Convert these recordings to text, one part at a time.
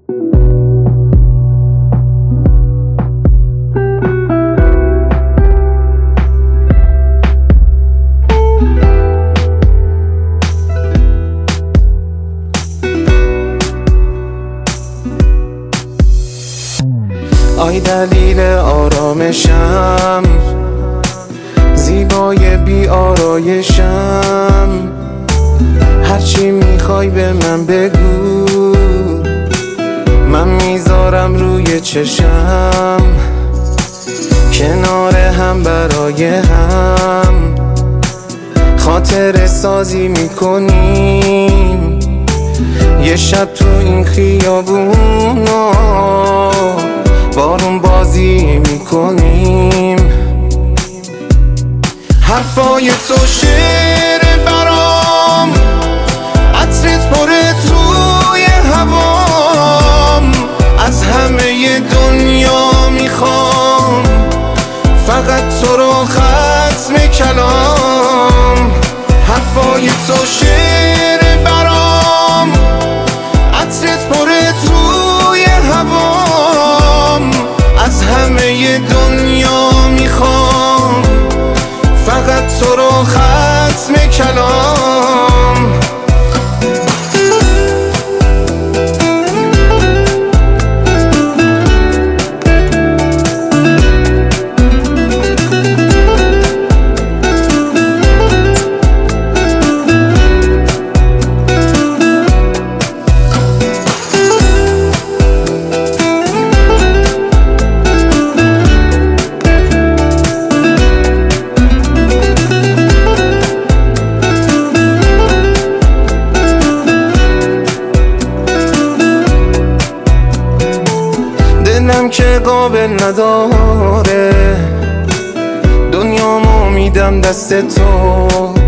آی دلیل آرامشم، زیبای بی آرایشم، هرچی میخوای به من بگو، من میذارم روی چشم، کنار هم برای هم خاطر سازی میکنیم، یه شب تو این خیابونا بارون بازی میکنیم. حرفای تو شعر برام، عطرت پره توی هوام، از همه دنیا میخوام فقط تو رو ختم کلام. حرفای تو شعر برام، عطرت پره توی هوام، از همه دنیا میخوام فقط تو رو ختم کلام. دلم که قابل نداره، دنیامو میدم دست تو،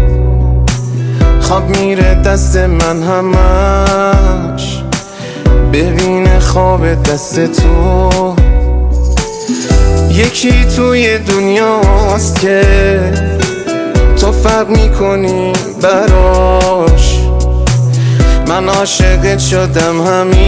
خواب میره دست من همش، ببین خواب دست تو. یکی توی دنیاست که تو فرق میکنی براش، من عاشقت شدم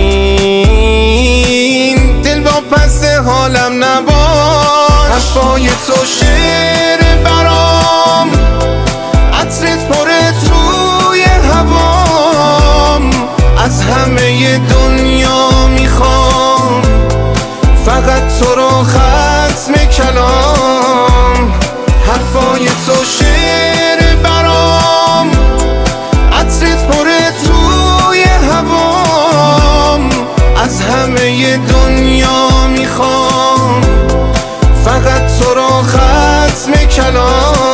همین، دل با پس حالم نباش. حرفای تو شعر برام، عطرت پره توی هوام، از همه دنیا میخوام فقط تو رو ختم کلام. حرفای تو شعر برام، عطرت پره توی هوام، از همه دنیا میخوام فقط تو رو ختم کلام.